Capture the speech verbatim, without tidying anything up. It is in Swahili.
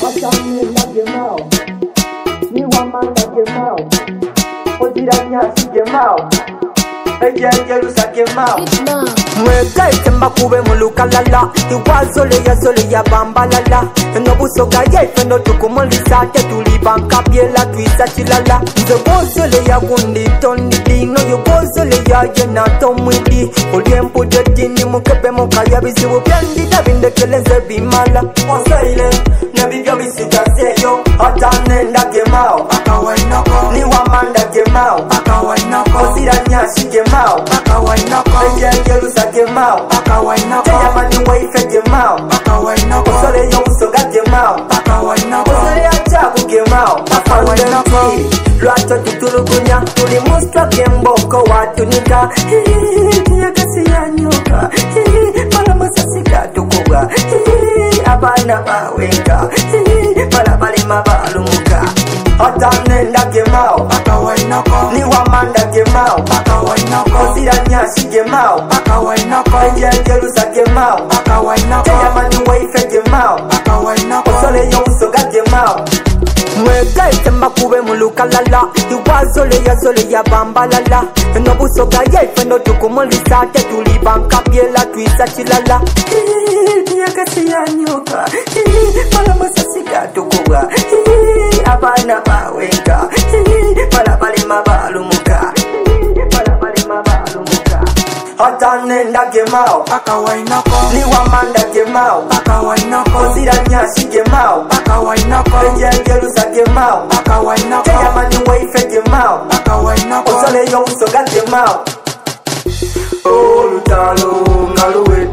Watamela gemao, ni wamanda gemao, odiranya si gemao, ejengerusa gemao. Mweka itemba kube mulukalala, iwazole ya zole ya bambalala. Eno busoga ya ifendo tukumulisa, te tulibanka biela tuisa chilala. Nze bozole ya gundi tondidi, no yo bozole ya jena tomwidi. Uliempu jetini mukebe mukaya bizibu byendi dabinde keleze bimala. Wasaile, nebibyo bisika seyo, atanenda gemao, akawainoko, ni wamanda gemao, akawainoko, odiranya si gemao, akawainoko, ejengerusa gemao, akawainoko, teyamani waife gemao, akawainoko, osole yo usoga gemao, akawainoko, osole ya chabu gemao, akawainoko. Lwato tutulugunya, tuli mustra kemboko watunika. Tiyagasi ya nyoka, pala masasika tukuga. Abana bawenga, pala bali mabalumuka. Atanenda gemao, akawainoko, ni wamanda gemao, akawainoko, odiranya si gemao, akawainoko, ejengerusa gemao, akawainoko, teyamani waife gemao, akawainoko, osole yo usoga gemao. Mweka itemba kube mulukalala, iwazole ya zole ya bambalala. Eno busoga ya ifendo tukumulisa, te tulibanka biela tuisa chilala. Tiyagasi ya nyoka, pala masasika tukuga. Abana bawenga, pala bali mabalumuka, pala bali mabalumuka. Atanenda gemao, akawainoko, ni wamanda gemao, akawainoko, odiranya si gemao, akawainoko, ejengerusa gemao, akawainoko, teyamani waife gemao, akawainoko, osole yo usoga gemao. olutalo ngaluwe